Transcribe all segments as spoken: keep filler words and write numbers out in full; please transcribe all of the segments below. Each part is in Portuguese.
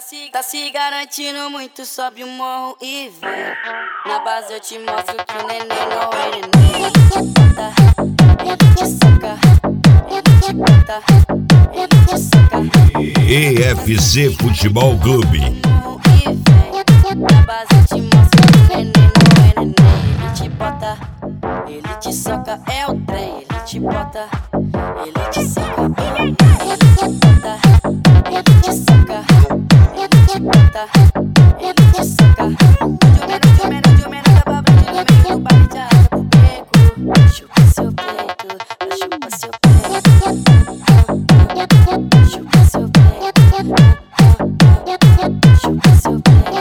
se, tá se garantindo muito, sobe o morro e vem. Na base eu te mostro que o neném não é neném. Ele te soca, ele te bota, ele te soca. E F C Futebol Clube. Na base eu te mostro que o neném não é neném. Ele te bota, ele te soca, é o trem. Ele te bota, ele te soca, ele te bota, ele te soca, ele te bota, ele te soca. De menos, de menos, de menos, da babra de no meio do baile de arrasta pro beco. Chupa seu peito, chupa seu peito, chupa seu peito, chupa seu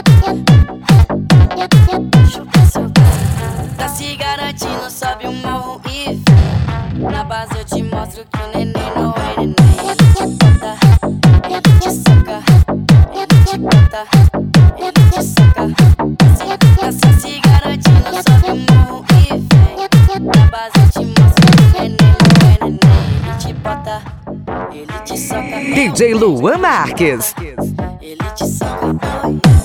peito, chupa seu peito. Tá se garantindo, sobe o morro e vem. Na base eu te mostro que o neném não é neném. Ele te bota, ele te soca, ele te bota, ele te soca. Tá se, se garantindo, sobe o morro e vem. Na base eu te mostro que o neném não é neném. Ele te bota, ele te soca. D J Luan Marques. Ele te soca, oi.